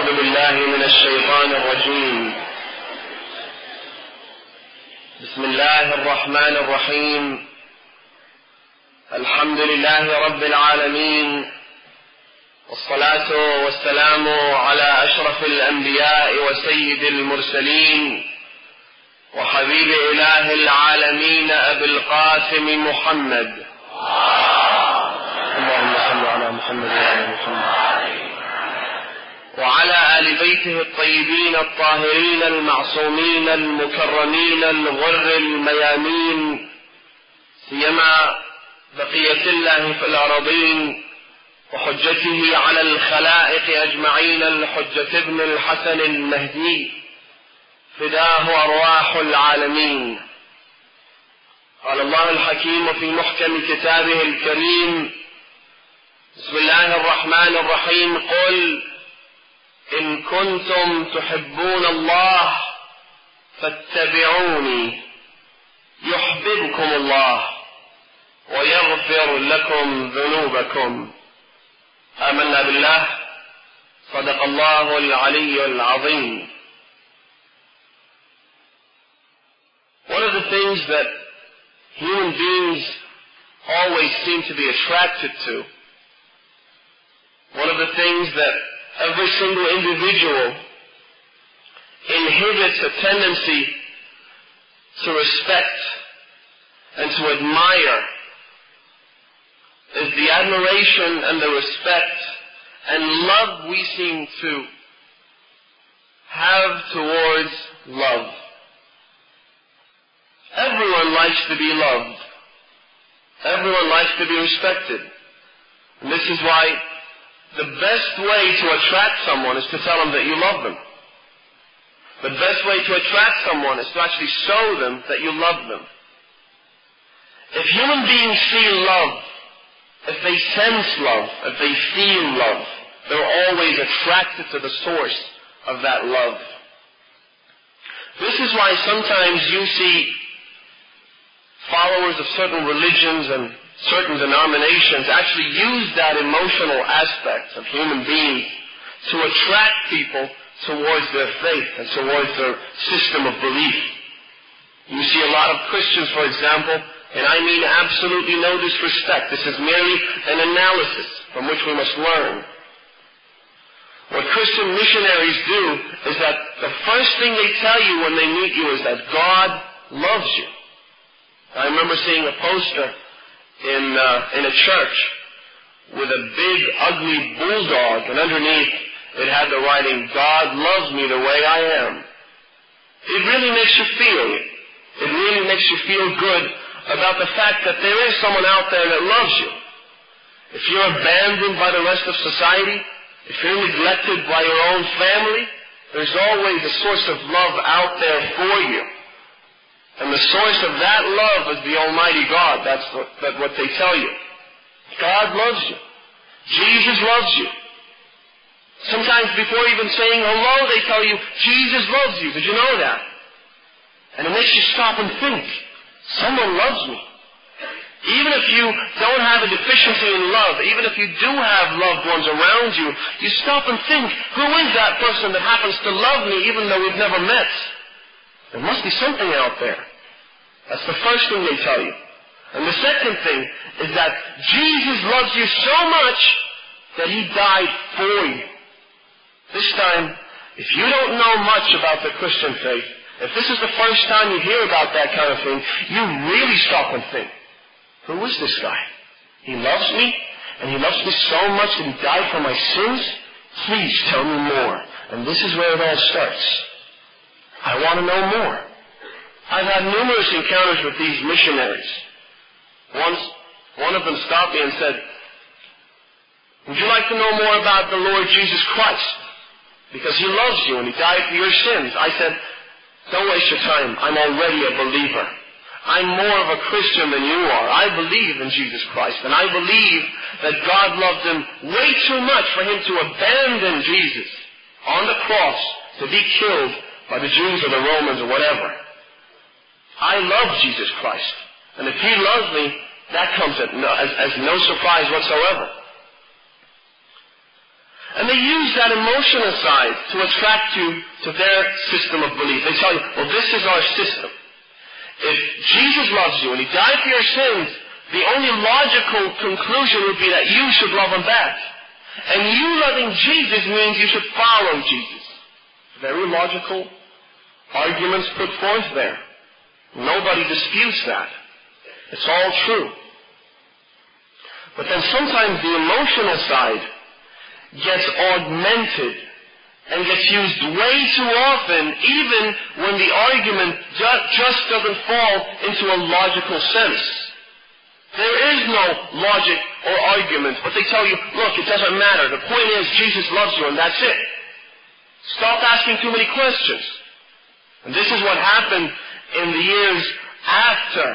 أعوذ بالله من الشيطان الرجيم. بسم الله الرحمن الرحيم. الحمد لله رب العالمين، والصلاة والسلام على أشرف الأنبياء وسيد المرسلين وحبيب إله العالمين أبي القاسم محمد. اللهم صل على محمد وعلى محمد وعلى آل بيته الطيبين الطاهرين المعصومين المكرمين الغر الميامين، سيما بقية الله في الأراضين وحجته على الخلائق أجمعين الحجة ابن الحسن المهدي، فداه أرواح العالمين. قال الله الحكيم في محكم كتابه الكريم: بسم الله الرحمن الرحيم. قل إن كنتم تحبون الله فاتبعوني يحببكم الله ويغفر لكم ذنوبكم. آمنا بالله. صدق الله العلي العظيم. One of the things that human beings always seem to be attracted to, one of the things that every single individual inhibits a tendency to respect and to admire, is the admiration and the respect and love we seem to have towards love. Everyone likes to be loved. Everyone likes to be respected. And this is why the best way to attract someone is to tell them that you love them. The best way to attract someone is to actually show them that you love them. If human beings see love, if they sense love, if they feel love, they're always attracted to the source of that love. This is why sometimes you see followers of certain religions and certain denominations actually use that emotional aspect of human beings to attract people towards their faith and towards their system of belief. You see a lot of Christians, for example, and I mean absolutely no disrespect. This is merely an analysis from which we must learn. What Christian missionaries do is that the first thing they tell you when they meet you is that God loves you. I remember seeing a poster in a church with a big, ugly bulldog, and underneath it had the writing, "God loves me the way I am." It really makes you feel. It really makes you feel good about the fact that there is someone out there that loves you. If you're abandoned by the rest of society, if you're neglected by your own family, there's always a source of love out there for you. And the source of that love is the Almighty God. That's what they tell you. God loves you. Jesus loves you. Sometimes before even saying hello, they tell you, Jesus loves you. Did you know that? And it makes you stop and think, someone loves me. Even if you don't have a deficiency in love, even if you do have loved ones around you, you stop and think, who is that person that happens to love me even though we've never met? There must be something out there. That's the first thing they tell you. And the second thing is that Jesus loves you so much that He died for you. This time, if you don't know much about the Christian faith, if this is the first time you hear about that kind of thing, you really stop and think, who is this guy? He loves me, and He loves me so much that He died for my sins? Please tell me more. And this is where it all starts. I want to know more. I've had numerous encounters with these missionaries. Once, one of them stopped me and said, would you like to know more about the Lord Jesus Christ? Because He loves you and He died for your sins. I said, don't waste your time. I'm already a believer. I'm more of a Christian than you are. I believe in Jesus Christ, and I believe that God loved Him way too much for Him to abandon Jesus on the cross to be killed by the Jews or the Romans or whatever. I love Jesus Christ. And if He loves me, that comes as no surprise whatsoever. And they use that emotional side to attract you to their system of belief. They tell you, well, this is our system. If Jesus loves you and He died for your sins, the only logical conclusion would be that you should love Him back. And you loving Jesus means you should follow Jesus. Very logical arguments put forth there. Nobody disputes that. It's all true. But then sometimes the emotional side gets augmented and gets used way too often, even when the argument just doesn't fall into a logical sense. There is no logic or argument, but they tell you, look, it doesn't matter. The point is, Jesus loves you, and that's it. Stop asking too many questions. And this is what happened in the years after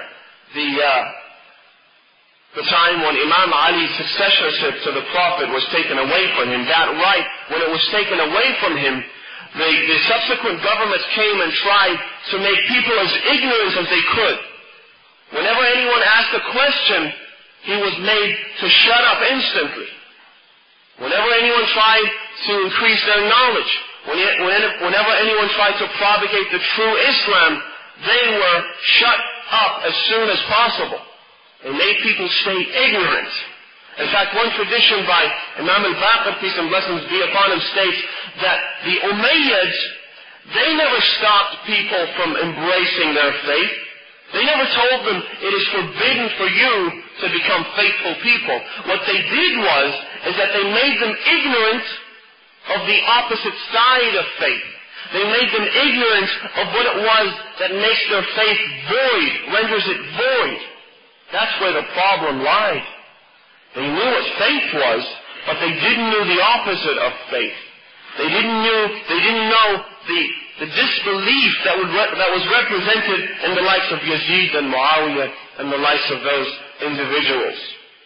the time when Imam Ali's successorship to the Prophet was taken away from him. That right, when it was taken away from him, the subsequent governments came and tried to make people as ignorant as they could. Whenever anyone asked a question, he was made to shut up instantly. Whenever anyone tried to increase their knowledge, whenever anyone tried to propagate the true Islam, they were shut up as soon as possible. They made people stay ignorant. In fact, one tradition by Imam al-Baqir, peace and blessings be upon him, states that the Umayyads, they never stopped people from embracing their faith. They never told them it is forbidden for you to become faithful people. What they did is that they made them ignorant of the opposite side of faith. They made them ignorant of what it was that makes their faith void, renders it void. That's where the problem lied. They knew what faith was, but they didn't know the opposite of faith. They didn't know the disbelief that was represented in the likes of Yazid and Muawiyah and the likes of those individuals.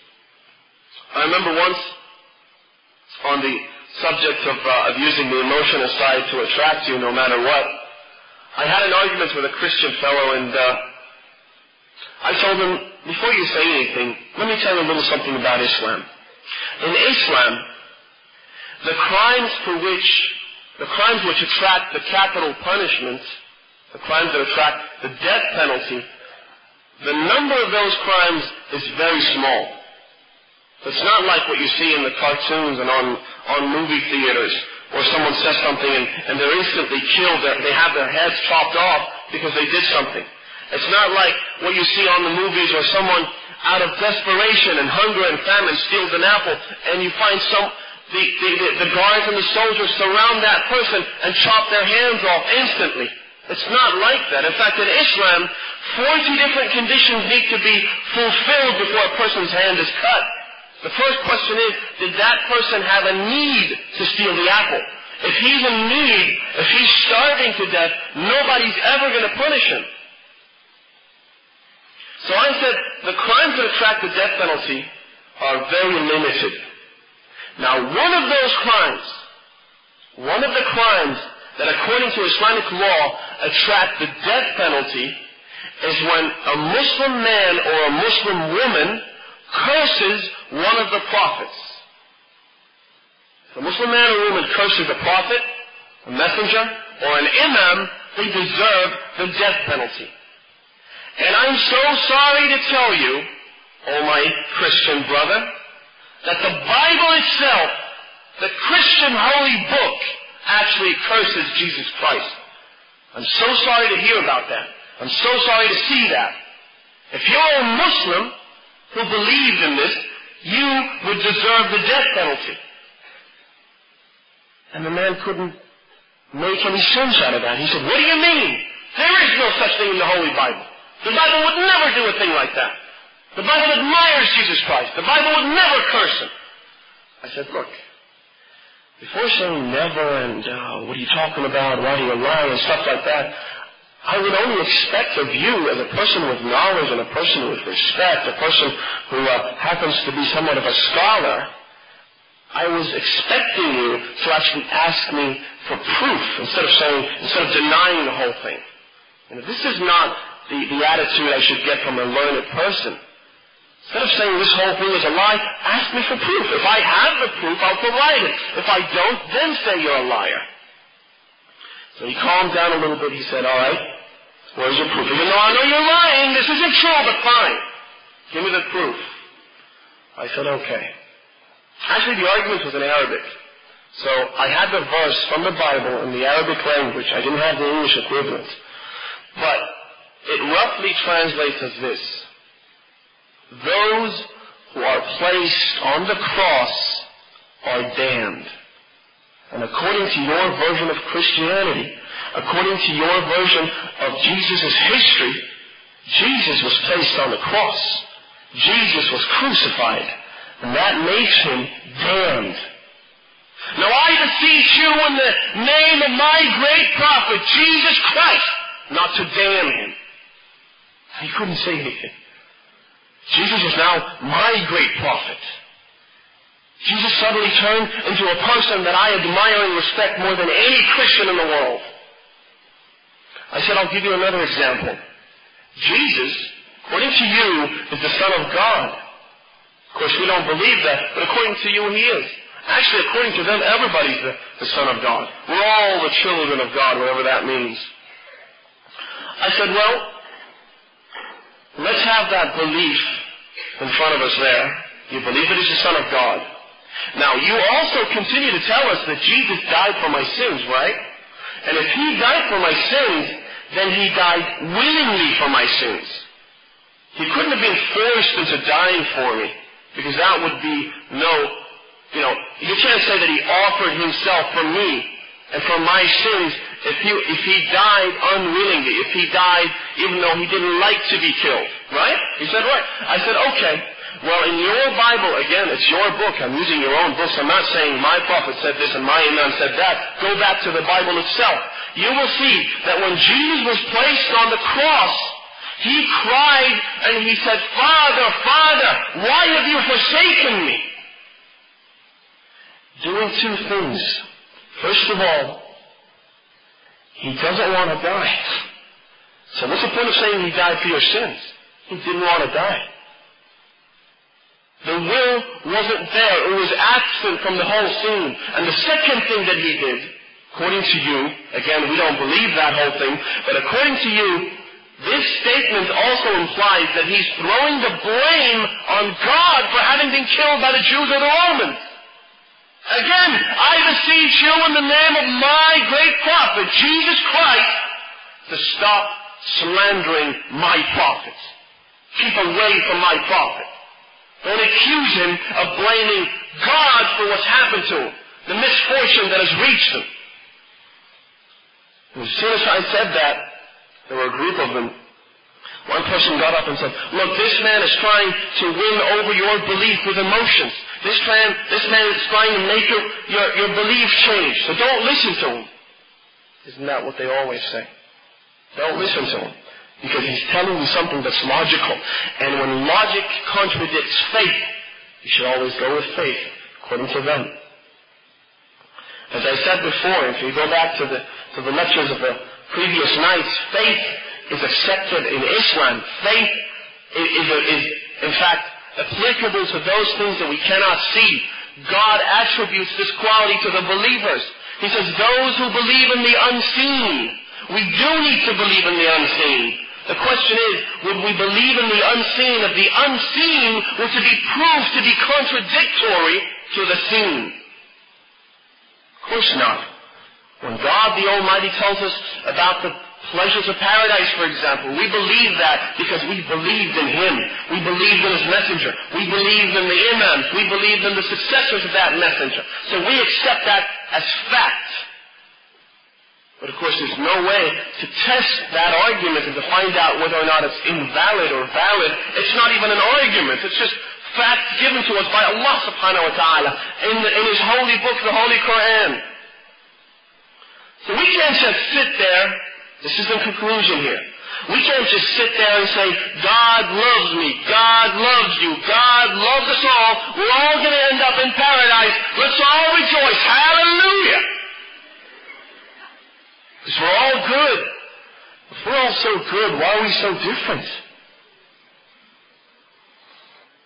I remember once, on the subject of using the emotional side to attract you no matter what, I had an argument with a Christian fellow, and I told him, before you say anything, let me tell you a little something about Islam. In Islam, the crimes which attract the capital punishment, the crimes that attract the death penalty, the number of those crimes is very small. It's not like what you see in the cartoons and on movie theaters, where someone says something and they're instantly killed, they have their heads chopped off because they did something. It's not like what you see on the movies where someone, out of desperation and hunger and famine, steals an apple, and you find the guards and the soldiers surround that person and chop their hands off instantly. It's not like that. In fact, in Islam, 40 different conditions need to be fulfilled before a person's hand is cut. The first question is, did that person have a need to steal the apple? If he's in need, if he's starving to death, nobody's ever going to punish him. So I said, the crimes that attract the death penalty are very limited. Now, one of the crimes that according to Islamic law attract the death penalty is when a Muslim man or a Muslim woman curses one of the prophets. If a Muslim man or woman curses a prophet, a messenger, or an imam, they deserve the death penalty. And I'm so sorry to tell you, oh my Christian brother, that the Bible itself, the Christian holy book, actually curses Jesus Christ. I'm so sorry to hear about that. I'm so sorry to see that. If you're a Muslim who believes in this, you would deserve the death penalty. And the man couldn't make any sense out of that. He said, what do you mean? There is no such thing in the Holy Bible. The Bible would never do a thing like that. The Bible admires Jesus Christ. The Bible would never curse him. I said, look, before saying never and what are you talking about, why do you lie and stuff like that, I would only expect of you as a person with knowledge and a person with respect, a person who happens to be somewhat of a scholar, I was expecting you to actually ask me for proof instead of denying the whole thing. This is not the attitude I should get from a learned person. Instead of saying this whole thing is a lie, ask me for proof. If I have the proof, I'll provide it. If I don't, then say you're a liar. So he calmed down a little bit. He said, all right, where's your proof? He said, no, I know you're lying. This isn't true, but fine. Give me the proof. I said, okay. Actually, the argument was in Arabic. So I had the verse from the Bible in the Arabic language. I didn't have the English equivalent. But it roughly translates as this. Those who are placed on the cross are damned. And according to your version of Christianity, according to your version of Jesus' history, Jesus was placed on the cross. Jesus was crucified. And that makes him damned. Now I beseech you in the name of my great prophet, Jesus Christ, not to damn him. He couldn't say anything. Jesus is now my great prophet. Jesus suddenly turned into a person that I admire and respect more than any Christian in the world. I said, I'll give you another example. Jesus, according to you, is the Son of God. Of course, we don't believe that, but according to you, he is. Actually, according to them, everybody's the Son of God. We're all the children of God, whatever that means. I said, well, let's have that belief in front of us there. You believe that he's the Son of God. Now, you also continue to tell us that Jesus died for my sins, right? And if he died for my sins, then he died willingly for my sins. He couldn't have been forced into dying for me, because that would be you can't say that he offered himself for me and for my sins if he died unwillingly, if he died even though he didn't like to be killed, right? He said, right. I said, okay. Well, in your Bible, again, it's your book. I'm using your own books. I'm not saying my prophet said this and my imam said that. Go back to the Bible itself. You will see that when Jesus was placed on the cross, he cried and he said, Father, Father, why have you forsaken me? Doing two things. First of all, he doesn't want to die. So what's the point of saying he died for your sins? He didn't want to die. The will wasn't there. It was absent from the whole scene. And the second thing that he did, according to you, again, we don't believe that whole thing, but according to you, this statement also implies that he's throwing the blame on God for having been killed by the Jews or the Romans. Again, I beseech you in the name of my great prophet, Jesus Christ, to stop slandering my prophets. Keep away from my prophet. Don't accuse him of blaming God for what's happened to him, the misfortune that has reached him. And as soon as I said that, there were a group of them. One person got up and said, look, this man is trying to win over your belief with emotions. This man is trying to make your belief change. So don't listen to him. Isn't that what they always say? Don't listen to him. Because he's telling you something that's logical. And when logic contradicts faith, you should always go with faith, according to them. As I said before, if you go back to the lectures of the previous nights, faith is accepted in Islam. Faith is in fact, applicable to those things that we cannot see. God attributes this quality to the believers. He says, those who believe in the unseen. We do need to believe in the unseen. The question is, would we believe in the unseen if the unseen were to be proved to be contradictory to the seen? Of course not. When God the Almighty tells us about the pleasures of paradise, for example, we believe that because we believed in Him. We believed in His messenger. We believed in the imams. We believed in the successors of that messenger. So we accept that as fact. But of course there's no way to test that argument and to find out whether or not it's invalid or valid. It's not even an argument. It's just fact given to us by Allah subhanahu wa ta'ala in His holy book, the Holy Quran. So we can't just sit there. This is the conclusion here. We can't just sit there and say, God loves me, God loves you, God loves us all, we're all going to end up in paradise, let's all rejoice, hallelujah! Because we're all good. If we're all so good, why are we so different?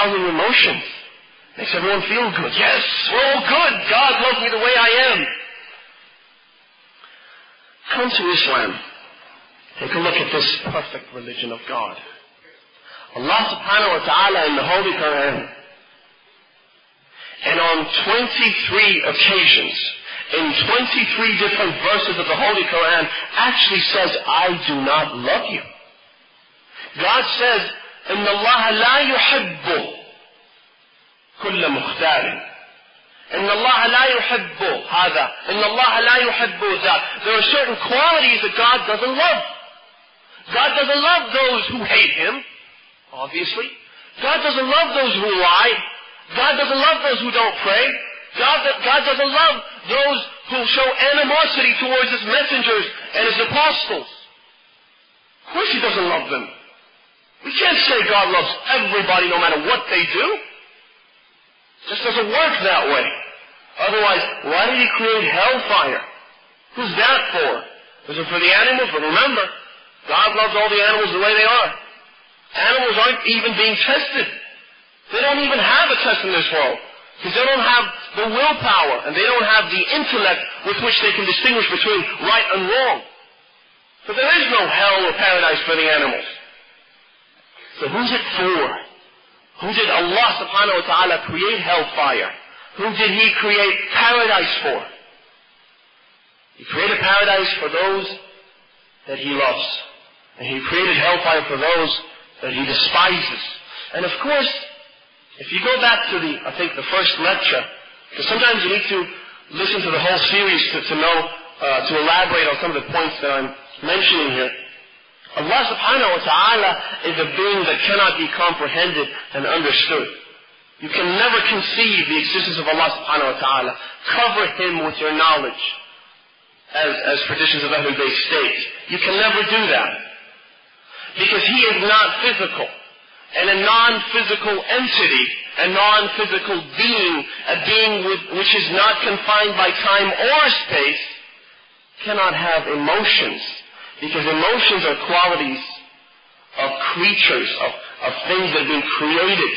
arousing emotions. Makes everyone feel good. Yes, we're all good. God loves me the way I am. Come to Islam. Take a look at this perfect religion of God. Allah subhanahu wa ta'ala in the Holy Quran, and on 23 occasions, in 23 different verses of the Holy Quran, actually says, I do not love you. God says, إِنَّ اللَّهَ لَا يُحِبُّ كُلَّ مُخْتَالٍ إِنَّ اللَّهَ لَا يُحِبُّ هَذَا إِنَّ اللَّهَ لَا يُحِبُّ ذَا. There are certain qualities that God doesn't love. God doesn't love those who hate Him, obviously. God doesn't love those who lie. God doesn't love those who don't pray. God doesn't love those who show animosity towards His messengers and His apostles. Of course He doesn't love them. We can't say God loves everybody no matter what they do. It just doesn't work that way. Otherwise, why did He create hellfire? Who's that for? Is it for the animals? But remember, God loves all the animals the way they are. Animals aren't even being tested. They don't even have a test in this world. Because they don't have the willpower and they don't have the intellect with which they can distinguish between right and wrong. So there is no hell or paradise for the animals. So who's it for? Who did Allah subhanahu wa ta'ala create hellfire? Who did He create paradise for? He created paradise for those that He loves. And He created hellfire for those that He despises. And of course, if you go back to the first lecture, because sometimes you need to listen to the whole series to know, to elaborate on some of the points that I'm mentioning here. Allah subhanahu wa ta'ala is a being that cannot be comprehended and understood. You can never conceive the existence of Allah subhanahu wa ta'ala. Cover Him with your knowledge, as traditions of Ahlul Bayt state. You can never do that. Because He is not physical. And a non-physical entity, a non-physical being, a being which is not confined by time or space, cannot have emotions. Because emotions are qualities of creatures, of things that have been created.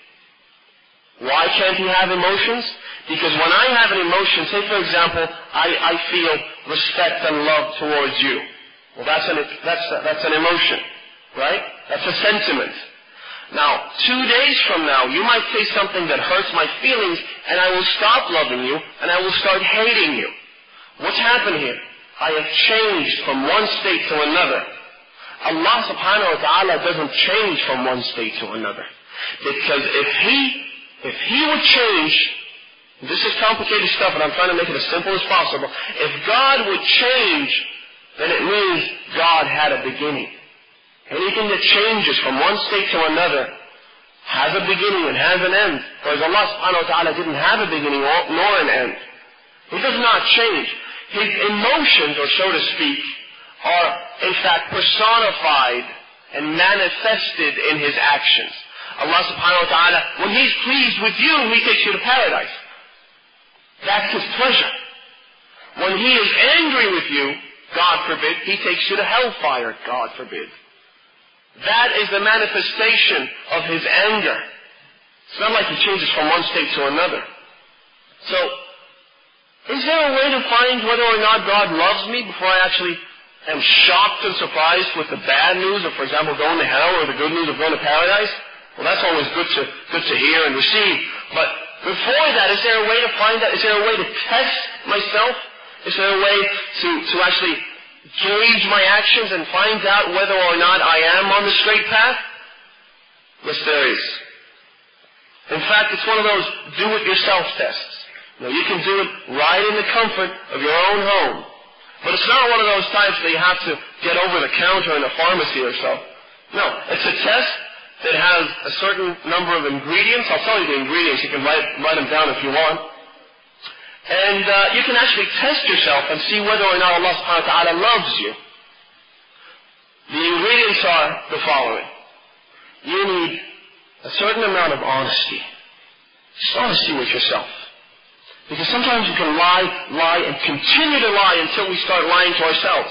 Why can't He have emotions? Because when I have an emotion, say for example, I feel respect and love towards you. Well, that's an emotion, right? That's a sentiment. Now, 2 days from now, you might say something that hurts my feelings, and I will stop loving you, and I will start hating you. What's happened here? I have changed from one state to another. Allah subhanahu wa ta'ala doesn't change from one state to another. Because if He would change, this is complicated stuff, and I'm trying to make it as simple as possible. If God would change, then it means God had a beginning. Anything that changes from one state to another has a beginning and has an end. Whereas Allah subhanahu wa ta'ala didn't have a beginning nor an end. He does not change. His emotions, or so to speak, are in fact personified and manifested in His actions. Allah subhanahu wa ta'ala, when He's pleased with you, He takes you to paradise. That's His pleasure. When He is angry with you, God forbid, He takes you to hellfire, God forbid. That is the manifestation of His anger. It's not like He changes from one state to another. So, is there a way to find whether or not God loves me before I actually am shocked and surprised with the bad news of, for example, going to hell, or the good news of going to paradise? Well, that's always good to hear and receive. But before that, is there a way to find that? Is there a way to test myself? Is there a way to actually gauge my actions and find out whether or not I am on the straight path? Yes, there is. In fact, it's one of those do-it-yourself tests. Now, you can do it right in the comfort of your own home. But it's not one of those types that you have to get over the counter in a pharmacy or so. No, it's a test that has a certain number of ingredients. I'll tell you the ingredients. You can write them down if you want. And you can actually test yourself and see whether or not Allah subhanahu wa ta'ala loves you. The ingredients are the following. You need a certain amount of honesty. Just honesty with yourself. Because sometimes you can lie, and continue to lie until we start lying to ourselves.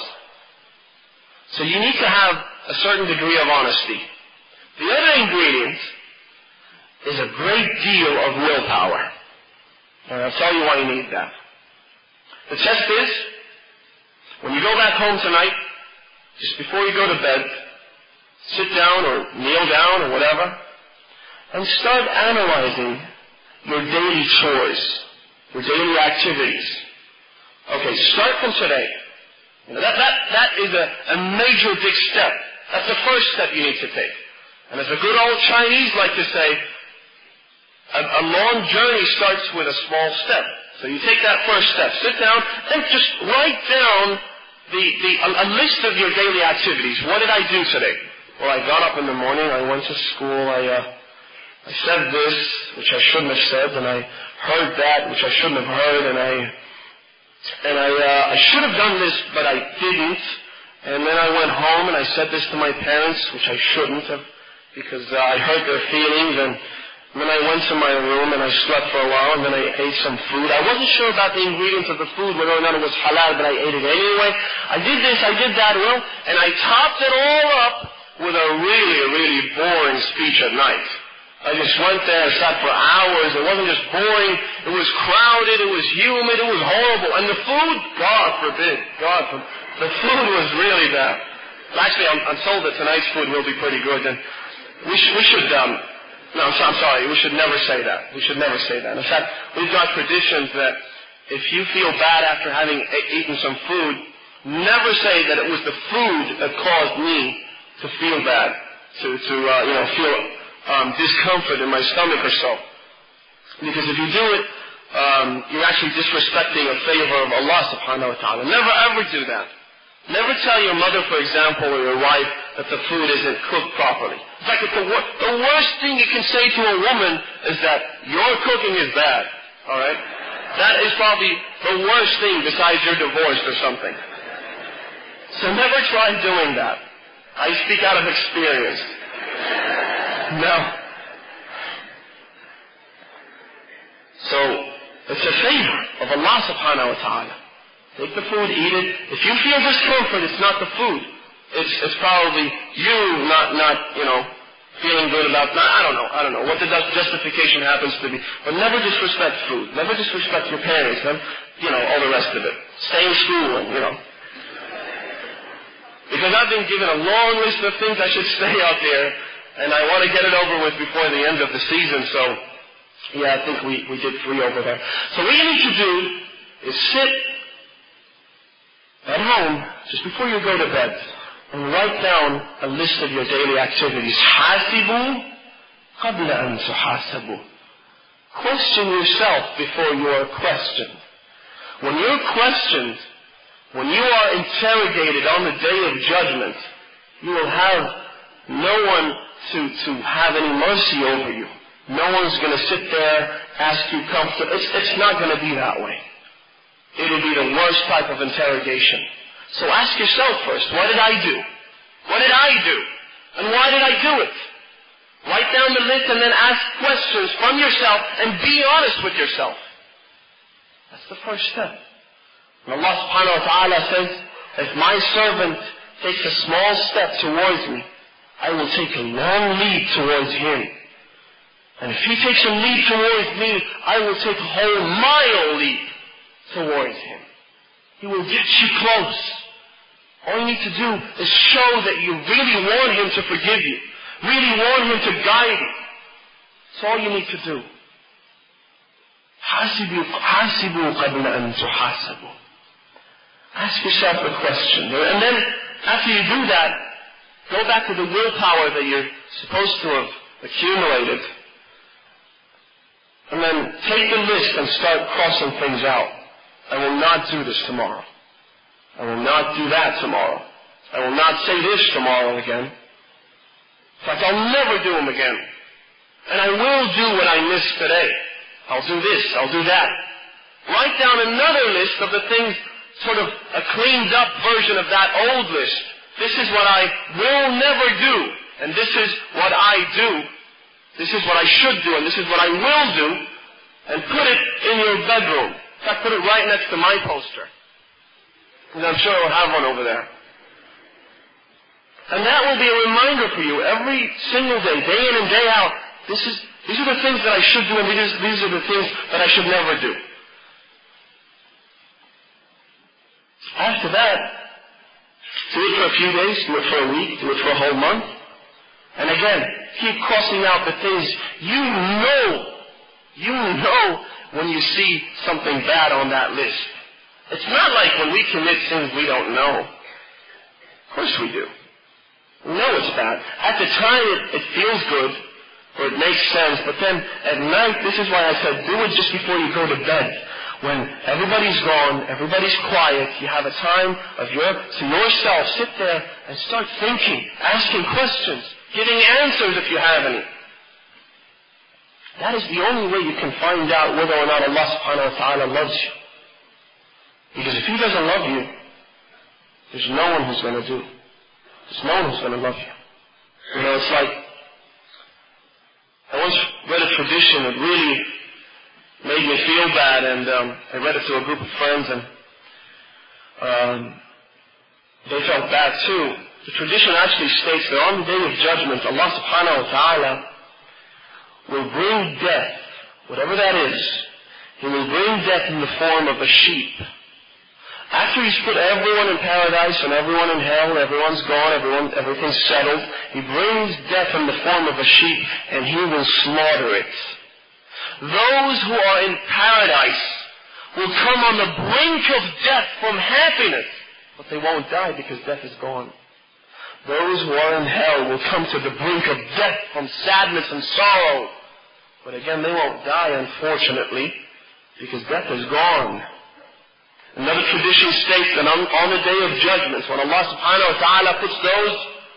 So you need to have a certain degree of honesty. The other ingredient is a great deal of willpower. And I'll tell you why you need that. The test is, when you go back home tonight, just before you go to bed, sit down or kneel down or whatever, and start analyzing your daily chores, your daily activities. Okay, start from today. That is a major big step. That's the first step you need to take. And as the good old Chinese like to say, a long journey starts with a small step. So you take that first step, sit down, and just write down a list of your daily activities. What did I do today? Well, I got up in the morning, I went to school, I said this, which I shouldn't have said, and I heard that, which I shouldn't have heard, and I should have done this, but I didn't. And then I went home and I said this to my parents, which I shouldn't have, because I hurt their feelings. And then I went to my room and I slept for a while, and then I ate some food. I wasn't sure about the ingredients of the food, whether or not it was halal, but I ate it anyway. I did this, I did that, and I topped it all up with a really, really boring speech at night. I just went there and sat for hours. It wasn't just boring. It was crowded. It was humid. It was horrible. And the food, God forbid. The food was really bad. Actually, I'm told that tonight's food will be pretty good. And we should, no, I'm sorry. We should never say that. We should never say that. In fact, we've got traditions that if you feel bad after having eaten some food, never say that it was the food that caused me to feel bad, to feel discomfort in my stomach or so. Because if you do it, you're actually disrespecting a favor of Allah subhanahu wa ta'ala. Never ever do that. Never tell your mother, for example, or your wife that the food isn't cooked properly. In fact, the worst thing you can say to a woman is that your cooking is bad. Alright? That is probably the worst thing besides you're divorced or something. So never try doing that. I speak out of experience. No. So, it's a favor of Allah subhanahu wa ta'ala. Take the food, eat it. If you feel discomfort, it's not the food. It's probably you not feeling good about, I don't know what the justification happens to be. But never disrespect food. Never disrespect your parents, and, all the rest of it. Stay in school and, Because I've been given a long list of things I should stay out there, and I want to get it over with before the end of the season, so, I think we did 3 over there. So what you need to do is sit at home, just before you go to bed, and write down a list of your daily activities. حَاسِبُوا قَبْلَ أَن تُحَاسَبُوا. Question yourself before you are questioned. When you're questioned, when you are interrogated on the day of judgment, you will have no one to have any mercy over you. No one's going to sit there, ask you comfort. It's not going to be that way. It'll be the worst type of interrogation. So ask yourself first, what did I do? What did I do? And why did I do it? Write down the list and then ask questions from yourself and be honest with yourself. That's the first step. And Allah subhanahu wa ta'ala says, if my servant takes a small step towards me, I will take a long leap towards him. And if he takes a leap towards me, I will take a whole mile leap towards him. He will get you close. All you need to do is show that you really want him to forgive you. Really want him to guide you. That's all you need to do. حَاسِبُوا قَبْلَ أَن تُحَاسَبُوا. Ask yourself a question. And then, after you do that, go back to the willpower that you're supposed to have accumulated. And then take the list and start crossing things out. I will not do this tomorrow. I will not do that tomorrow. I will not say this tomorrow again. In fact, I'll never do them again. And I will do what I missed today. I'll do this, I'll do that. Write down another list of the things, sort of a cleaned up version of that old list. This is what I will never do. And this is what I do. This is what I should do. And this is what I will do. And put it in your bedroom. In fact, put it right next to my poster. And I'm sure I'll have one over there. And that will be a reminder for you every single day, day in and day out. This These are the things that I should do, and these are the things that I should never do. After that, do it for a few days, do it for a week, do it for a whole month. And again, keep crossing out the things you know when you see something bad on that list. It's not like when we commit sins we don't know. Of course we do. We know it's bad. At the time it feels good, or it makes sense, but then at night, this is why I said do it just before you go to bed. When everybody's gone, everybody's quiet, you have a time to yourself, sit there and start thinking, asking questions, giving answers if you have any. That is the only way you can find out whether or not Allah subhanahu wa ta'ala loves you. Because if He doesn't love you, there's no one who's going to do. There's no one who's going to love you. You know, it's like, I once read a tradition that really made me feel bad, and I read it to a group of friends, and they felt bad too. The tradition actually states that on the Day of Judgment, Allah subhanahu wa ta'ala will bring death, whatever that is. He will bring death in the form of a sheep. After He's put everyone in paradise and everyone in hell, everyone's gone, everything's settled, He brings death in the form of a sheep, and He will slaughter it. Those who are in paradise will come on the brink of death from happiness, but they won't die because death is gone. Those who are in hell will come to the brink of death from sadness and sorrow, but again they won't die, unfortunately, because death is gone. Another tradition states that on the Day of Judgment, when Allah subhanahu wa ta'ala puts those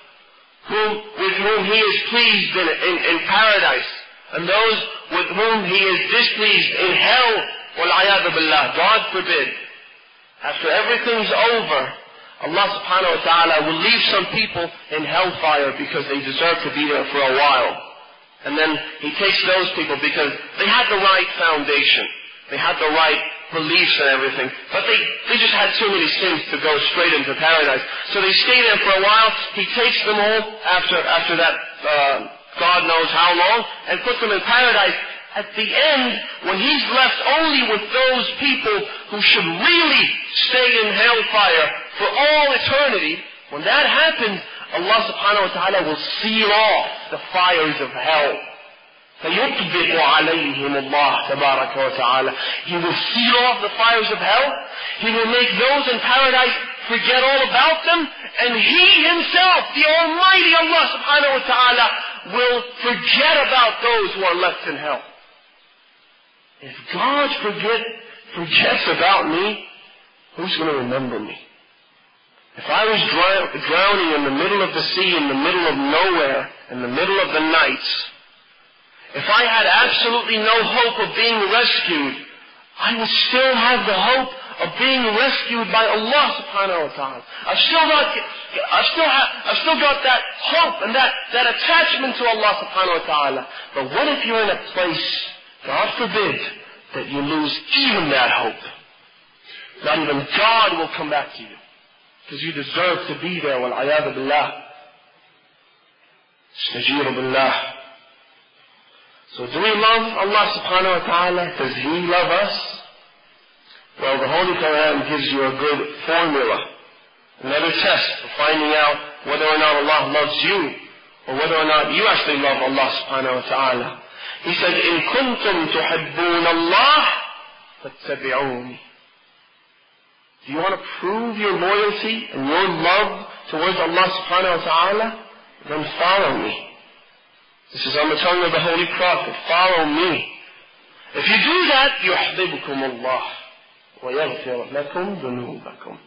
with whom He is pleased in paradise, and those with whom He is displeased in hell, wal-'iyadhu billah, God forbid. After everything's over, Allah subhanahu wa ta'ala will leave some people in hellfire because they deserve to be there for a while. And then He takes those people because they had the right foundation. They had the right beliefs and everything. But they just had too many sins to go straight into paradise. So they stay there for a while. He takes them all after that, God knows how long, and puts them in paradise. At the end, when He's left only with those people who should really stay in hellfire for all eternity, when that happens, Allah subhanahu wa ta'ala will seal off the fires of hell. فَيُطْبِقُ عَلَيْهِمُ اللَّهُ تَبَارَكَ وَتَعَالَى. He will seal off the fires of hell. He will make those in paradise forget all about them, and He Himself, the Almighty Allah subhanahu wa ta'ala, will forget about those who are left in hell. If God forgets about me, who's going to remember me? If I was drowning in the middle of the sea, in the middle of nowhere, in the middle of the night, if I had absolutely no hope of being rescued, I would still have the hope of being rescued by Allah subhanahu wa ta'ala. I've still got that hope and that attachment to Allah subhanahu wa ta'ala. But what if you're in a place, God forbid, that you lose even that hope? Not even God will come back to you, because you deserve to be there. Wal-'iyadhu billah. Istajeeru billah. So do we love Allah subhanahu wa ta'ala? Does He love us? Well, the Holy Quran gives you a good formula, another test for finding out whether or not Allah loves you, or whether or not you actually love Allah subhanahu wa ta'ala. He said, إِن كُنتُمْ تُحِبُّونَ اللَّهَ فَاتَّبِعُونِ. Do you want to prove your loyalty and your love towards Allah subhanahu wa ta'ala? Then follow me. This is on the tongue of the Holy Prophet. Follow me. If you do that, يُحْبِبُكُمُ اللَّهُ وَيَغْفِرْ لَكُمْ ذُنُوبَكُمْ.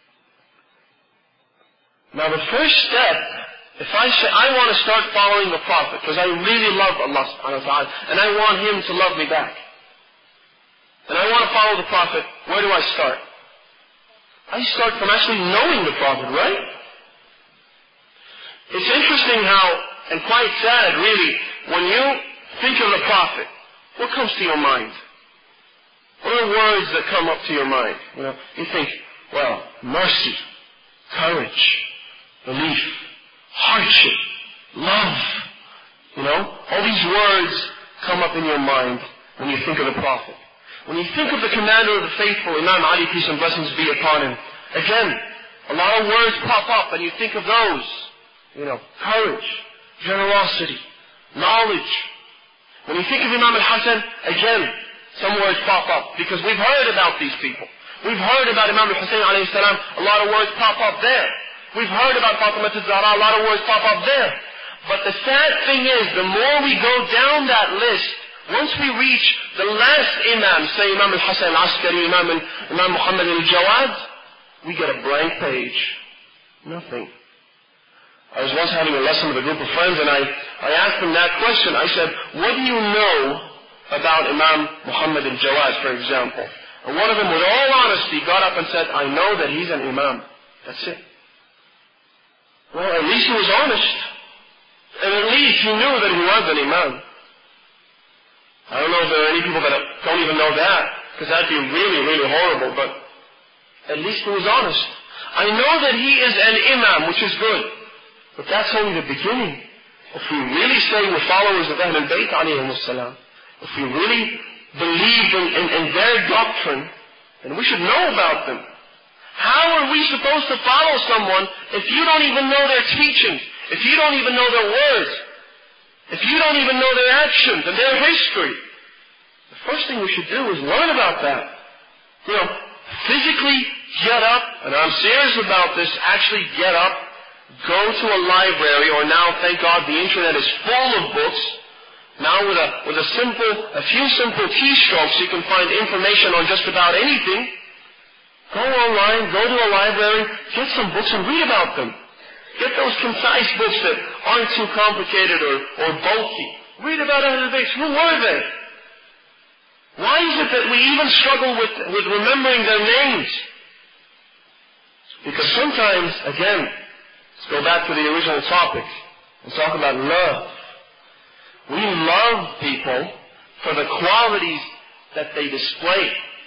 Now the first step, if I say, I want to start following the Prophet, because I really love Allah subhanahu wa ta'ala, and I want Him to love me back, and I want to follow the Prophet, where do I start? I start from actually knowing the Prophet, right? It's interesting how, and quite sad really, when you think of the Prophet, what comes to your mind? What are the words that come up to your mind? You think, well, mercy, courage, belief, hardship, love. All these words come up in your mind when you think of the Prophet? When you think of the commander of the faithful, Imam Ali, peace and blessings be upon him, again, a lot of words pop up and you think of those. Courage, generosity, knowledge. When you think of Imam al-Hasan, again, some words pop up. Because we've heard about these people. We've heard about Imam al-Husayn alayhi salam, a lot of words pop up there. We've heard about Fatima al-Zahra, a lot of words pop up there. But the sad thing is, the more we go down that list, once we reach the last Imam, say Imam al-Hasan al-Askari, Imam Muhammad al-Jawad, we get a blank page. Nothing. I was once having a lesson with a group of friends and I asked them that question. I said, what do you know about Imam Muhammad al-Jawad, for example? And one of them, with all honesty, got up and said, I know that he's an Imam. That's it. Well, at least he was honest. And at least he knew that he was an Imam. I don't know if there are any people that don't even know that, because that'd be really, really horrible, but at least he was honest. I know that he is an Imam, which is good. But that's only the beginning. If we really say we're followers of Ahlul Bayt alayhimus salam, if we really believe in their doctrine, then we should know about them. How are we supposed to follow someone if you don't even know their teachings, if you don't even know their words, if you don't even know their actions and their history? The first thing we should do is learn about that. Physically get up, and I'm serious about this, actually get up, go to a library, or now, thank God, the internet is full of books. Now with a few simple keystrokes, you can find information on just about anything. Go online, go to a library, get some books and read about them. Get those concise books that aren't too complicated or bulky. Read about Ahlul Bayt. Who were they? Why is it that we even struggle with remembering their names? Because sometimes, again, let's go back to the original topic and talk about love. We love people for the qualities that they display.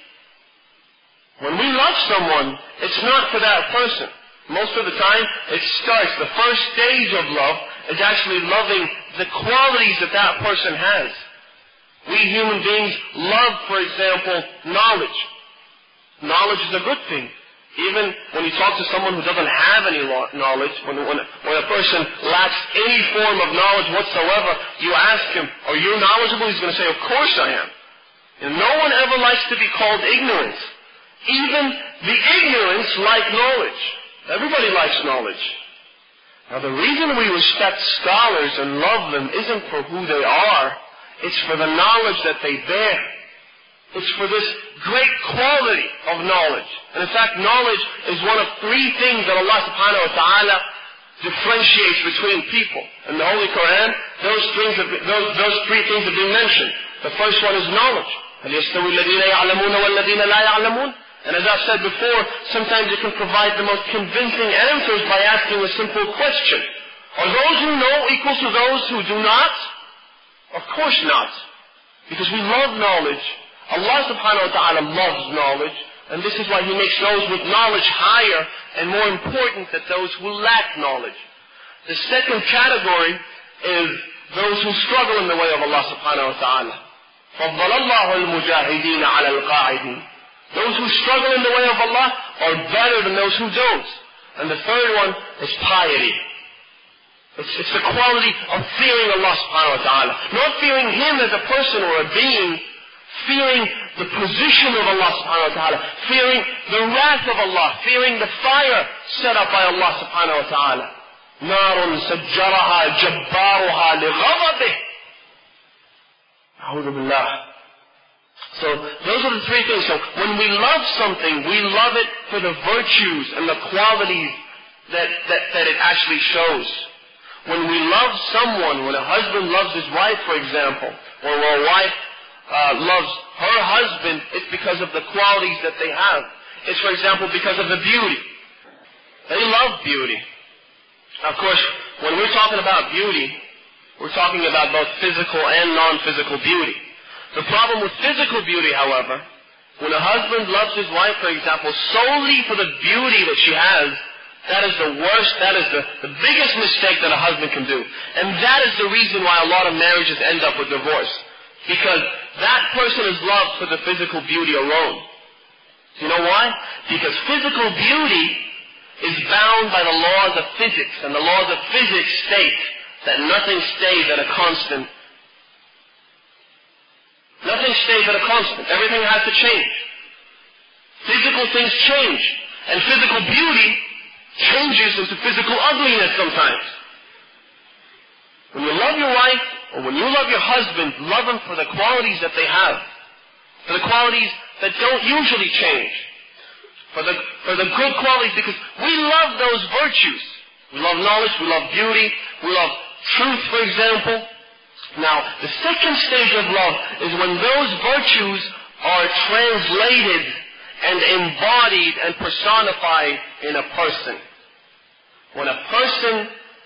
When we love someone, it's not for that person. Most of the time, it starts, the first stage of love is actually loving the qualities that that person has. We human beings love, for example, knowledge. Knowledge is a good thing. Even when you talk to someone who doesn't have any knowledge, when a person lacks any form of knowledge whatsoever, you ask him, are you knowledgeable? He's going to say, of course I am. And no one ever likes to be called ignorant. Even the ignorants like knowledge. Everybody likes knowledge. Now the reason we respect scholars and love them isn't for who they are. It's for the knowledge that they bear. It's for this great quality of knowledge. And in fact, knowledge is one of three things that Allah subhanahu wa ta'ala differentiates between people. In the Holy Quran, those three things have been mentioned. The first one is knowledge. هل يستوي الذين يعلمون والذين لا يعلمون? And as I've said before, sometimes you can provide the most convincing answers by asking a simple question. Are those who know equal to those who do not? Of course not. Because we love knowledge. Allah subhanahu wa ta'ala loves knowledge. And this is why He makes those with knowledge higher and more important than those who lack knowledge. The second category is those who struggle in the way of Allah subhanahu wa ta'ala. فَضَّلَ اللَّهُ الْمُجَاهِدِينَ عَلَى الْقَاعِدِينَ. Those who struggle in the way of Allah are better than those who don't. And the third one is piety. It's the quality of fearing Allah subhanahu wa ta'ala. Not fearing Him as a person or a being, fearing the position of Allah subhanahu wa ta'ala, fearing the wrath of Allah, fearing the fire set up by Allah subhanahu wa ta'ala. نَارٌ سَجَّرَهَا جَبَّارُهَا لِغَضَبِهِ. أعوذ بالله. So those are the three things. So when we love something, we love it for the virtues and the qualities that it actually shows. When we love someone, when a husband loves his wife, for example, or when a wife loves her husband, it's because of the qualities that they have. It's, for example, because of the beauty. They love beauty. Of course, when we're talking about beauty, we're talking about both physical and non-physical beauty. The problem with physical beauty, however, when a husband loves his wife, for example, solely for the beauty that she has, that is the worst, that is the biggest mistake that a husband can do. And that is the reason why a lot of marriages end up with divorce. Because that person is loved for the physical beauty alone. You know why? Because physical beauty is bound by the laws of physics, and the laws of physics state that nothing stays at a constant. Nothing stays at a constant. Everything has to change. Physical things change, and physical beauty changes into physical ugliness sometimes. When you love your wife, or when you love your husband, love them for the qualities that they have. For the qualities that don't usually change. For the good qualities, because we love those virtues. We love knowledge, we love beauty, we love truth, for example. Now, the second stage of love is when those virtues are translated and embodied and personified in a person. When a person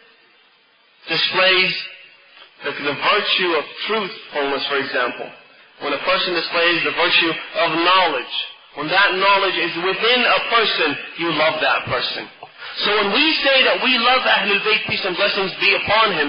displays the virtue of truthfulness, for example. When a person displays the virtue of knowledge. When that knowledge is within a person, you love that person. So when we say that we love Ahlul Bayt, peace and blessings be upon him,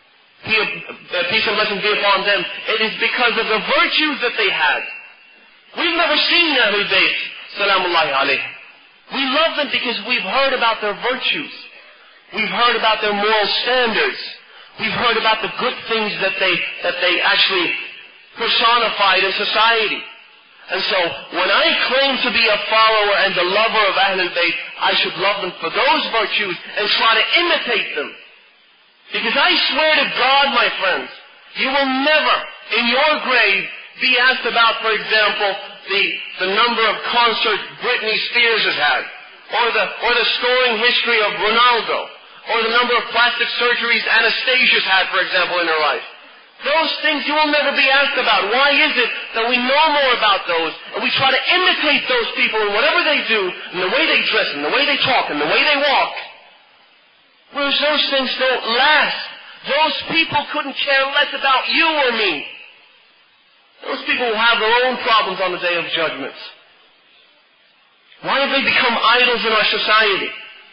peace and blessings be upon them, it is because of the virtues that they had. We've never seen Ahlul Bayt, salamullahi alayhim. We love them because we've heard about their virtues. We've heard about their moral standards. We've heard about the good things that they actually personified in society. And so, when I claim to be a follower and a lover of Ahlul Bayt, I should love them for those virtues and try to imitate them. Because I swear to God, my friends, you will never, in your grave, be asked about, for example, the number of concerts Britney Spears has had, or the scoring history of Ronaldo, or the number of plastic surgeries Anastasia's had, for example, in her life. Those things you will never be asked about. Why is it that we know more about those, and we try to imitate those people in whatever they do, and the way they dress, and the way they talk, and the way they walk? Whereas those things don't last. Those people couldn't care less about you or me. Those people will have their own problems on the Day of Judgment. Why have they become idols in our society?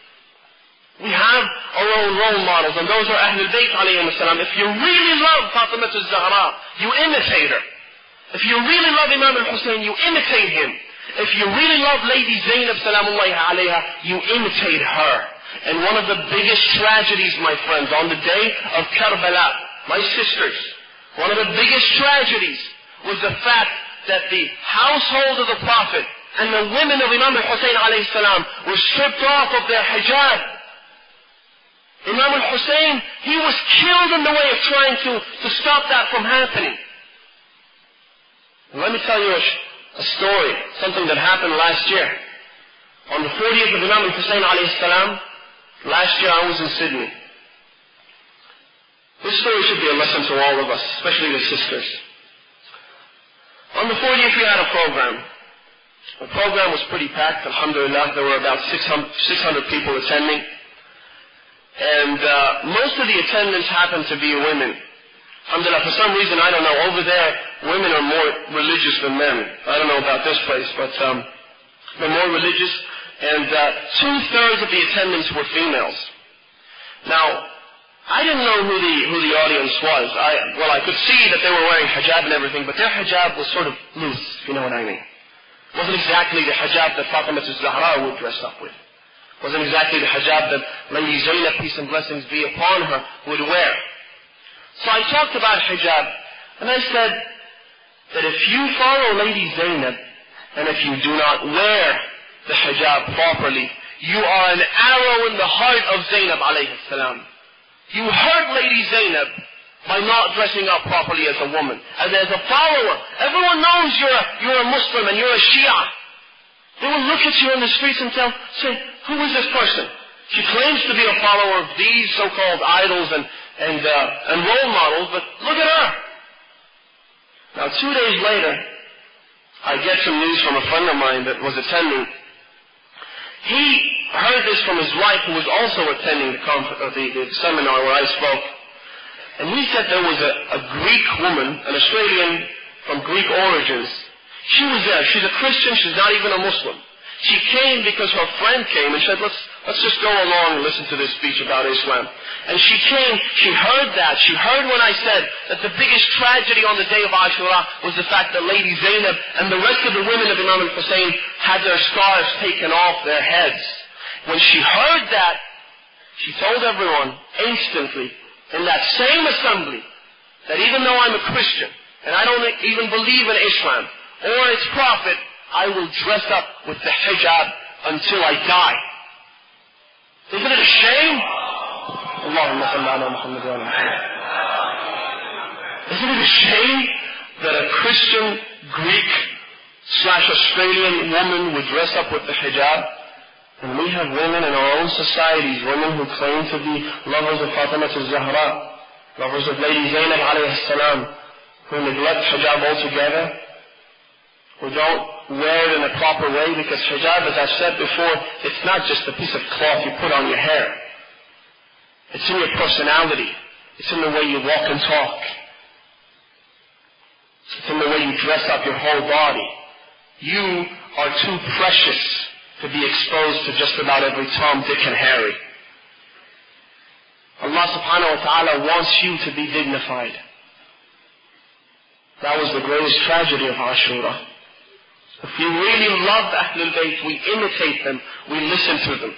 We have our own role models, and those are Ahlul Bayt alayhim as-salam. If you really love Fatima al-Zahra, you imitate her. If you really love Imam al-Hussein, you imitate him. If you really love Lady Zainab salamullahi alayha, you imitate her. And one of the biggest tragedies, my friends, on the day of Karbala, my sisters, one of the biggest tragedies was the fact that the household of the Prophet and the women of Imam al-Hussein alayhi salam were stripped off of their hijab. Imam al-Hussein, he was killed in the way of trying to stop that from happening. And let me tell you a story, something that happened last year. On the 40th of Imam al-Hussein alayhi salam, last year I was in Sydney. This story should be a lesson to all of us, especially the sisters. On the 40th we had a program. The program was pretty packed, alhamdulillah. There were about 600 people attending. And most of the attendants happened to be women. Alhamdulillah, for some reason, I don't know, over there, women are more religious than men. I don't know about this place, but they're more religious. And 2/3 of the attendants were females. Now, I didn't know who the audience was. I could see that they were wearing hijab and everything, but their hijab was sort of loose, if you know what I mean. It wasn't exactly the hijab that Fatima al-Zahra would dress up with. It wasn't exactly the hijab that Lady Zainab, peace and blessings be upon her, would wear. So I talked about hijab, and I said that if you follow Lady Zainab, and if you do not wear the hijab properly, you are an arrow in the heart of Zainab alayhi salam. You hurt Lady Zainab by not dressing up properly as a woman. And as a follower, everyone knows you're a Muslim and you're a Shia. They will look at you in the streets and say, who is this person? She claims to be a follower of these so-called idols and role models, but look at her. Now 2 days later, I get some news from a friend of mine that was attending. He heard this from his wife, who was also attending the seminar where I spoke. And he said there was a Greek woman, an Australian from Greek origins. She was there. She's a Christian. She's not even a Muslim. She came because her friend came and said, let's Let's just go along and listen to this speech about Islam. And she came, she heard that. She heard when I said that the biggest tragedy on the day of Ashura was the fact that Lady Zainab and the rest of the women of Imam al-Hussein had their scarves taken off their heads. When she heard that, she told everyone instantly in that same assembly that even though I'm a Christian and I don't even believe in Islam or its prophet, I will dress up with the hijab until I die. Isn't it a shame? Allahumma salli ala Muhammad wa ala Muhammad. Isn't it a shame that a Christian, Greek / Australian woman would dress up with the hijab? And we have women in our own societies, women who claim to be lovers of Fatima al-Zahra, lovers of Lady Zainab alayhi salam, who neglect hijab altogether, who don't wear it in a proper way, because hijab, as I've said before, it's not just a piece of cloth you put on your hair. It's in your personality. It's in the way you walk and talk. It's in the way you dress up your whole body. You are too precious to be exposed to just about every Tom, Dick, and Harry. Allah subhanahu wa ta'ala wants you to be dignified. That was the greatest tragedy of Ashura. If we really love Ahlul Bayt, we imitate them, we listen to them.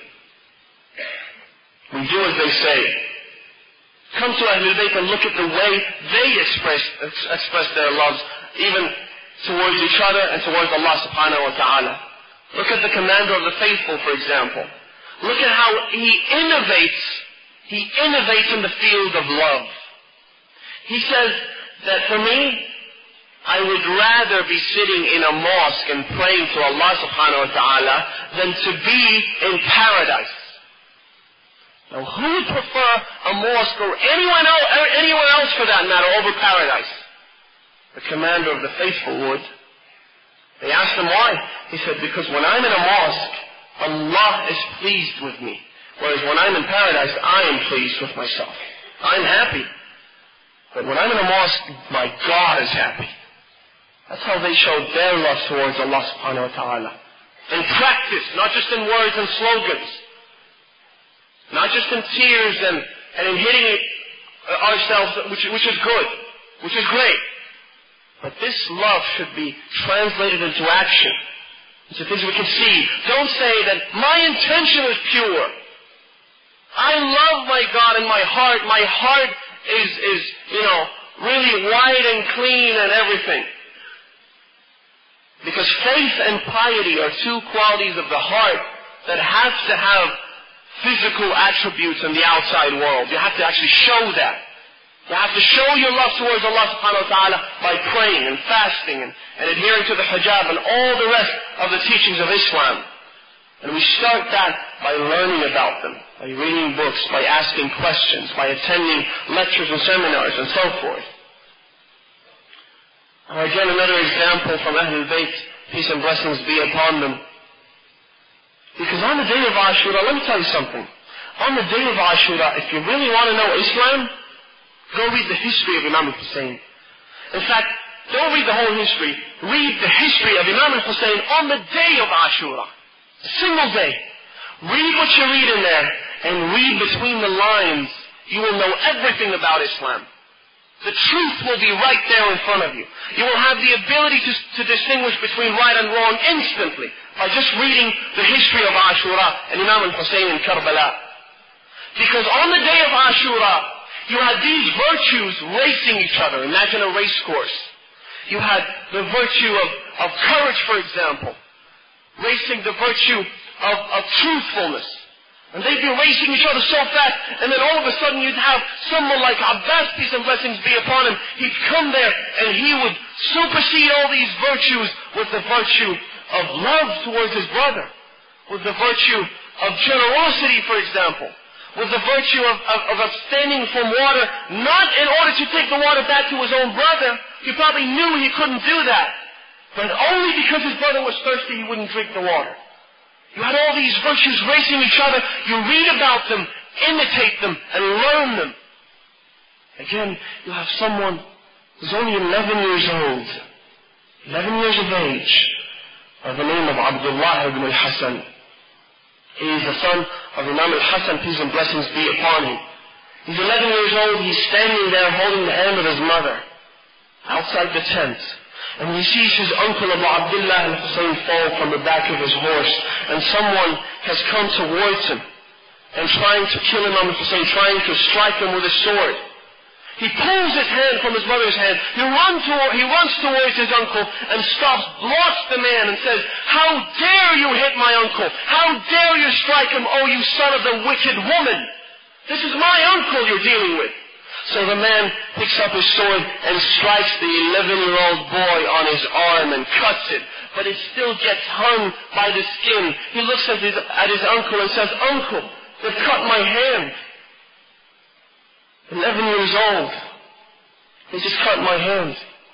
We do as they say. Come to Ahlul Bayt and look at the way they express their loves, even towards each other and towards Allah subhanahu wa ta'ala. Look at the commander of the faithful, for example. Look at how he innovates in the field of love. He says that for me, I would rather be sitting in a mosque and praying to Allah subhanahu wa ta'ala than to be in paradise. Now who would prefer a mosque or anyone else for that matter over paradise? The commander of the faithful would. They asked him why. He said, because when I'm in a mosque, Allah is pleased with me. Whereas when I'm in paradise, I am pleased with myself. I'm happy. But when I'm in a mosque, my God is happy. That's how they showed their love towards Allah subhanahu wa ta'ala. In practice, not just in words and slogans. Not just in tears and in hitting ourselves, which is good, which is great. But this love should be translated into action, into things we can see. Don't say that my intention is pure. I love my God in my heart. My heart is really white and clean and everything. Because faith and piety are two qualities of the heart that have to have physical attributes in the outside world. You have to actually show that. You have to show your love towards Allah subhanahu wa ta'ala by praying and fasting and adhering to the hijab and all the rest of the teachings of Islam. And we start that by learning about them, by reading books, by asking questions, by attending lectures and seminars and so forth. Or again, another example from Ahlul Bayt, peace and blessings be upon them. Because on the day of Ashura, let me tell you something. On the day of Ashura, if you really want to know Islam, go read the history of Imam al-Hussein. In fact, don't read the whole history. Read the history of Imam al-Hussein on the day of Ashura. A single day. Read what you read in there and read between the lines. You will know everything about Islam. The truth will be right there in front of you. You will have the ability to distinguish between right and wrong instantly by just reading the history of Ashura and Imam al-Hussein in Karbala. Because on the day of Ashura, you had these virtues racing each other. Imagine a race course. You had the virtue of courage, for example, racing the virtue of truthfulness. And they'd be racing each other so fast, and then all of a sudden you'd have someone like Abbas, peace and blessings be upon him. He'd come there, and he would supersede all these virtues with the virtue of love towards his brother, with the virtue of generosity, for example, with the virtue of abstaining from water, not in order to take the water back to his own brother. He probably knew he couldn't do that, but only because his brother was thirsty he wouldn't drink the water. You had all these virtues racing each other. You read about them, imitate them, and learn them. Again, you have someone who's only 11 years old, 11 years of age, by the name of Abdullah ibn al-Hasan. He is the son of Imam al-Hasan, peace and blessings be upon him. He's 11 years old, he's standing there holding the hand of his mother outside the tent. And he sees his uncle Abu Abdullah al-Husayn fall from the back of his horse. And someone has come towards him and trying to kill Imam al-Husayn, trying to strike him with a sword. He pulls his hand from his mother's hand. He runs towards his uncle and stops, blocks the man and says, "How dare you hit my uncle? How dare you strike him, oh you son of the wicked woman? This is my uncle you're dealing with." So the man picks up his sword and strikes the 11-year-old boy on his arm and cuts it. But it still gets hung by the skin. He looks at his uncle and says, "Uncle, they've cut my hand. 11 years old. They just cut my hand."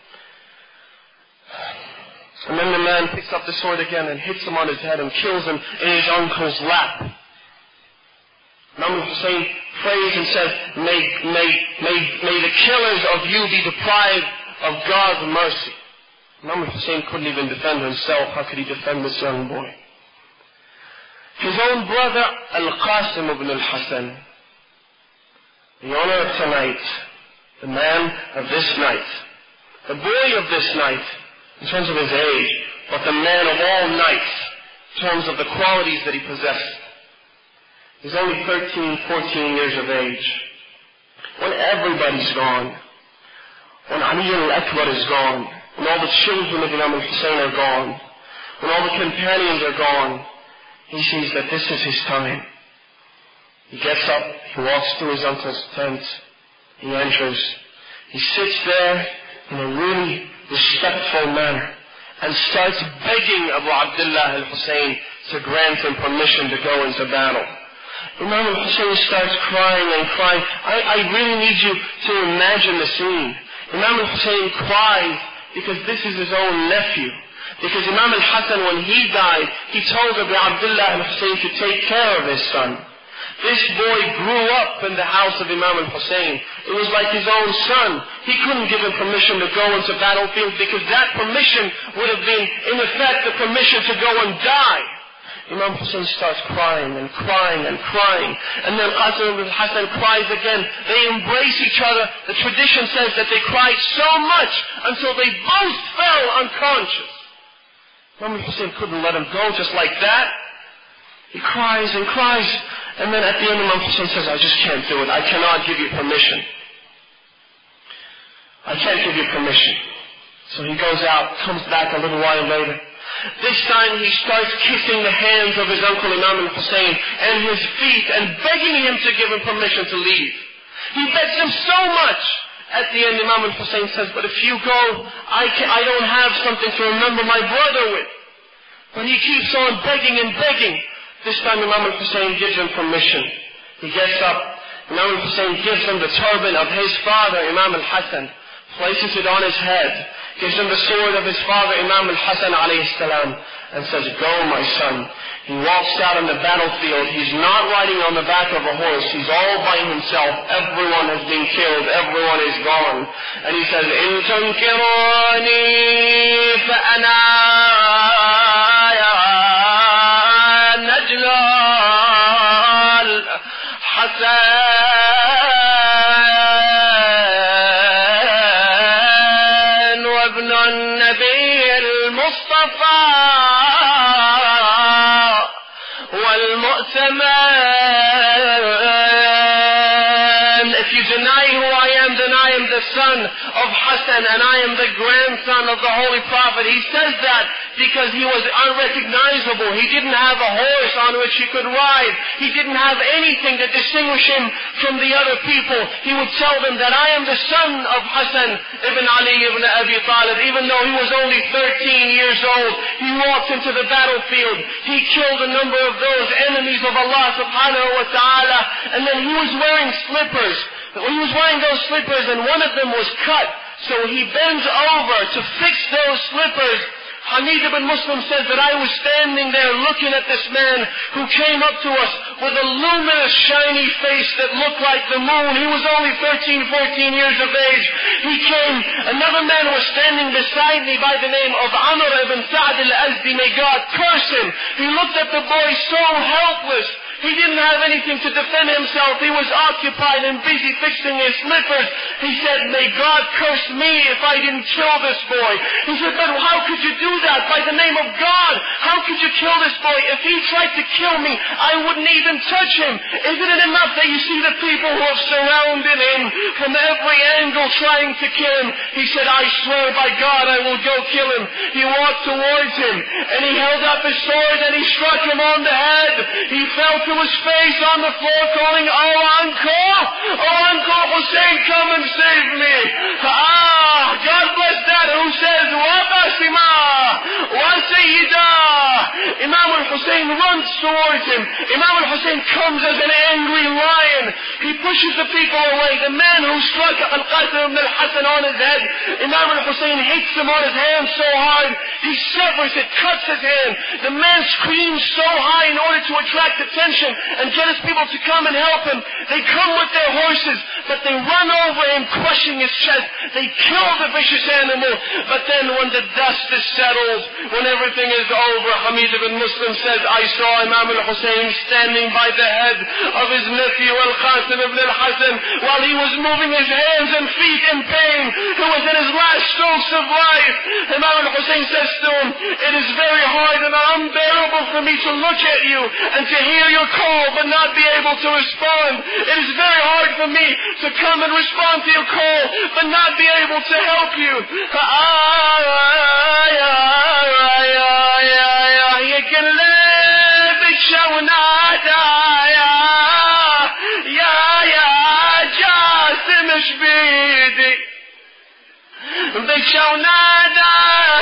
And then the man picks up the sword again and hits him on his head and kills him in his uncle's lap. Imam al-Husayn prays and says, may the killers of you be deprived of God's mercy. Imam al-Husayn couldn't even defend himself. How could he defend this young boy? His own brother, Al-Qasim ibn al-Hasan, the owner of tonight, the man of this night, the boy of this night, in terms of his age, but the man of all nights, in terms of the qualities that he possessed. He's only 13, 14 years of age. When everybody's gone, when Ali al-Akbar is gone, when all the children of Imam al-Husayn are gone, when all the companions are gone, he sees that this is his time. He gets up, he walks to his uncle's tent, he enters, he sits there in a really respectful manner and starts begging Abu Abdullah al-Husayn to grant him permission to go into battle. Imam al-Husayn starts crying and crying. I really need you to imagine the scene. Imam al-Husayn cries because this is his own nephew. Because Imam al-Hasan, when he died, he told Abu Abdullah al-Husayn to take care of his son. This boy grew up in the house of Imam al-Husayn. It was like his own son. He couldn't give him permission to go into battlefield because that permission would have been, in effect, the permission to go and die. Imam Hussain starts crying and crying and crying. And then Qasim ibn Hassan cries again. They embrace each other. The tradition says that they cried so much until they both fell unconscious. Imam Hussain couldn't let him go just like that. He cries and cries. And then at the end Imam Hussain says, I just can't do it. I cannot give you permission. I can't give you permission. So he goes out, comes back a little while later. This time he starts kissing the hands of his uncle Imam al-Hussayn and his feet and begging him to give him permission to leave. He begs him so much. At the end Imam al-Hussayn says, but if you go, I don't have something to remember my brother with. But he keeps on begging and begging. This time Imam al-Hussayn gives him permission. He gets up. Imam al-Hussayn gives him the turban of his father, Imam al-Hasan, places it on his head, gives him the sword of his father, Imam al-Hasan alayhi salam, and says, go my son. He walks out on the battlefield. He's not riding on the back of a horse. He's all by himself. Everyone has been killed. Everyone is gone. And he says, إِن تُنْكِرُونِي فَأَنَا نَجْلَ الْحَسَنِ وَابْنُ النَّبِيِّ الْمُصْطَفَى وَالْمُؤْتَمَنِ. If you deny who I am, then I am the son of Hassan and I am the grandson of the Holy Prophet. He says that because he was unrecognizable. He didn't have a horse on which he could ride. He didn't have anything to distinguish him from the other people. He would tell them that I am the son of Hassan ibn Ali ibn Abi Talib. Even though he was only 13 years old, he walked into the battlefield. He killed a number of those enemies of Allah subhanahu wa ta'ala. And then he was wearing slippers. He was wearing those slippers and one of them was cut. So he bends over to fix those slippers Hamid ibn Muslim says that I was standing there looking at this man who came up to us with a luminous, shiny face that looked like the moon. He was only 13, 14 years of age. He came, another man was standing beside me by the name of Amr ibn Sa'd al-Azdi, may God curse him. He looked at the boy so helpless. He didn't have anything to defend himself. He was occupied and busy fixing his slippers. He said, may God curse me if I didn't kill this boy. He said, but how could you do that? By the name of God, how could you kill this boy? If he tried to kill me, I wouldn't even touch him. Isn't it enough that you see the people who have surrounded him from every angle trying to kill him? He said, I swear by God I will go kill him. He walked towards him and he held up his sword and he struck him on the head. He fell to his face on the floor calling, oh Uncle Hussein, come and save me. God bless that who says, wa Basima, wa Sayyida. Imam al-Hussein runs towards him. Imam al-Hussein comes as an angry lion. He pushes the people away. The man who struck Al-Qasim ibn al-Hasan on his head, Imam al-Hussein hits him on his hand so hard, he severs it, cuts his hand. The man screams so high in order to attract attention and get his people to come and help him. They come with their horses, but they run over him, crushing his chest. They kill the vicious animal. But then when the dust is settled, when everything is over, Hamid ibn Muslim says, I saw Imam al-Hussein standing by the head of his nephew Al-Qasim ibn al-Hasan while he was moving his hands and feet in pain. He was in his last strokes of life. Imam al-Hussein says to him, it is very hard and unbearable for me to look at you and to hear your call but not be able to respond. It is very hard for me to come and respond to your call but not be able to help you. بكشو نادى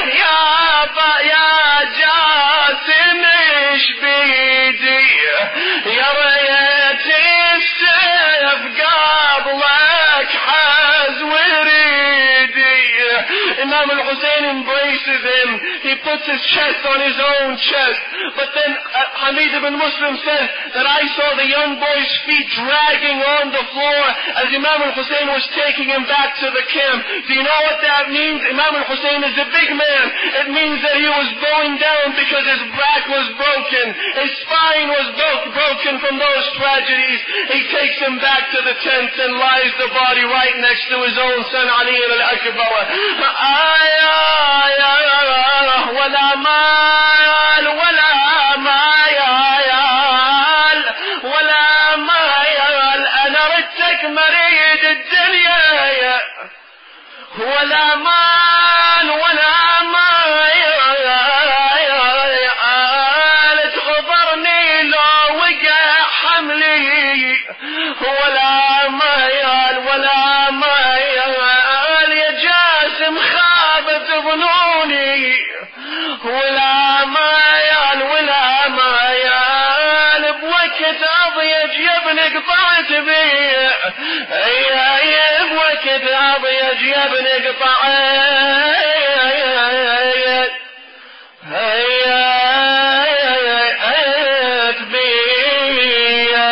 يا جاسم ايش بيدي يا ريت السيف قبلك حاز وريدي. Imam al-Hussein embraces him. He puts his chest on his own chest. But then Hamid ibn Muslim says that I saw the young boy's feet dragging on the floor as Imam al-Hussein was taking him back to the camp. Do you know what that means? Imam al-Hussein is a big man. It means that he was bowing down because his back was broken. His spine was broken from those tragedies. He takes him back to the tent and lies the body right next to his own son Ali al-Akbar. ولا مال ولا مايال ولا مايال أنا ردتك مريد الدنيا ولا مال ولا مايال تغفرني لو وقع حملي ولا مايال ولا مايال يا جاسم خابت ظنوني ولا مايال ولا مايال بوقت أضيج يا ابن قطعت بيه بوقت أضيج يا ابن قطعت بيه.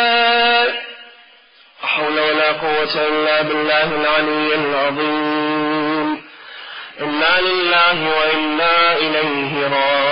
حول ولا قوة إلا بالله العلي العظيم. إنا لله وإنا إليه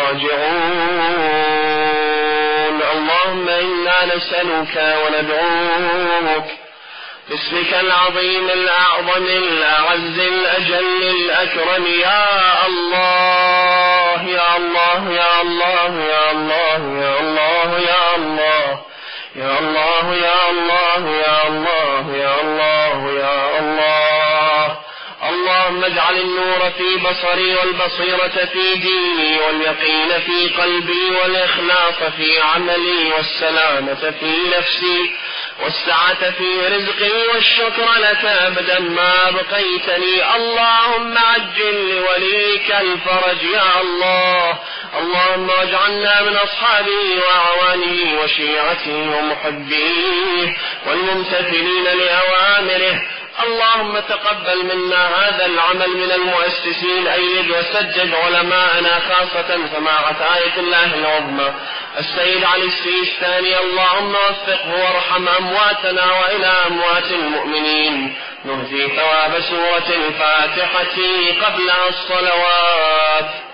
راجعون. اللهم إنا نسألك وندعوك باسمك العظيم الأعظم الأعز الأجل الأكرم يا الله يا الله يا الله يا الله يا الله يا الله يا الله يا الله يا الله يا الله يا الله. اللهم اجعل النور في بصري والبصيرة في ديني واليقين في قلبي والإخلاص في عملي والسلامة في نفسي والسعة في رزقي والشكر لك أبدا ما بقيتني. اللهم عجل لوليك الفرج يا الله. اللهم اجعلنا من أصحابه وأعوانه وشيعته ومحبيه والممتثلين لأوامره. اللهم تقبل منا هذا العمل من المؤسسين، أيد وسجد علماءنا خاصة جماعة آية الله العظمى السيد علي السيستاني، اللهم وفقه وارحم أمواتنا وإلى أموات المؤمنين. نهدي ثواب سورة الفاتحة قبل الصلوات.